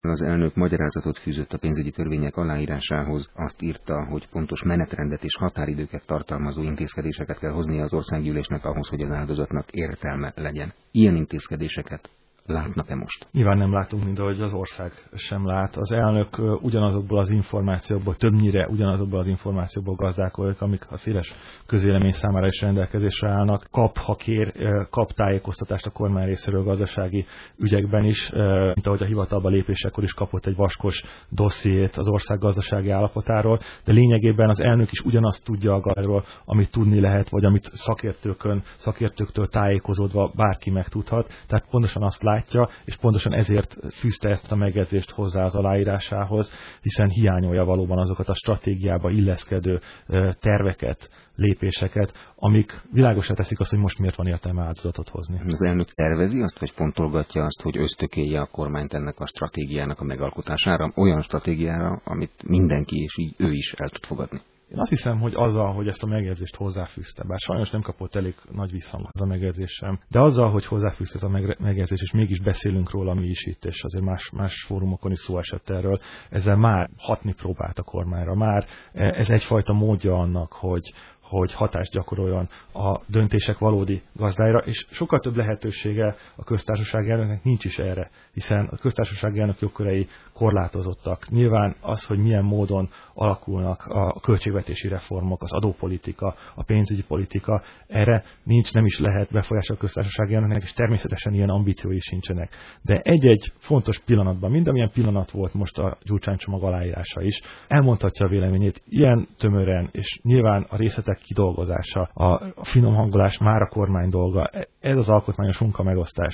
Az elnök magyarázatot fűzött a pénzügyi törvények aláírásához, azt írta, hogy pontos menetrendet és határidőket tartalmazó intézkedéseket kell hoznia az országgyűlésnek ahhoz, hogy az áldozatnak értelme legyen. Ilyen intézkedéseket látnak-e most? Nyilván nem látunk, mint ahogy az ország sem lát. Az elnök ugyanazokból az információkból, többnyire ugyanazokból az információkból gazdálkodik, amik a széles közvélemény számára is rendelkezésre állnak. Ha kér, kap tájékoztatást a kormány részéről gazdasági ügyekben is, mint ahogy a hivatalba lépésekor is kapott egy vaskos dossziét az ország gazdasági állapotáról, de lényegében az elnök is ugyanazt tudja a gazdaságról, amit tudni lehet, vagy amit szakértőktől tájékozódva bárki megtudhat. Tehát pontosan azt látja, és pontosan ezért fűzte ezt a megjegyzést hozzá az aláírásához, hiszen hiányolja valóban azokat a stratégiába illeszkedő terveket, lépéseket, amik világosá teszik azt, hogy most miért van értelme áldozatot hozni. Az elnök tervezi azt, vagy fontolgatja azt, hogy ösztökélje a kormányt ennek a stratégiának a megalkotására, olyan stratégiára, amit mindenki és így ő is el tud fogadni? Én azt hiszem, hogy azzal, hogy ezt a megjegyzést hozzáfűzte, bár sajnos nem kapott elég nagy visszhangot ez a megjegyzés sem, de azzal, hogy hozzáfűzte ez a megjegyzés, és mégis beszélünk róla mi is itt, és azért más fórumokon is szó esett erről, ezzel már hatni próbált a kormányra. Már ez egyfajta módja annak, hogy hatást gyakoroljon a döntések valódi gazdáira, és sokkal több lehetősége a köztársasági elnöknek nincs is erre, hiszen a köztársasági elnök jogkörei korlátozottak. Nyilván az, hogy milyen módon alakulnak a költségvetési reformok, az adópolitika, a pénzügyi politika, erre nem is lehet befolyása a köztársasági elnöknek, és természetesen ilyen ambíciói sincsenek. De egy-egy fontos pillanatban, mind amilyen pillanat volt most a Gyurcsány-csomag aláírása is, elmondhatja a véleményét ilyen tömören, és nyilván a részletek kidolgozása, a finom hangolás már a kormány dolga. Ez az alkotmányos munkamegosztás.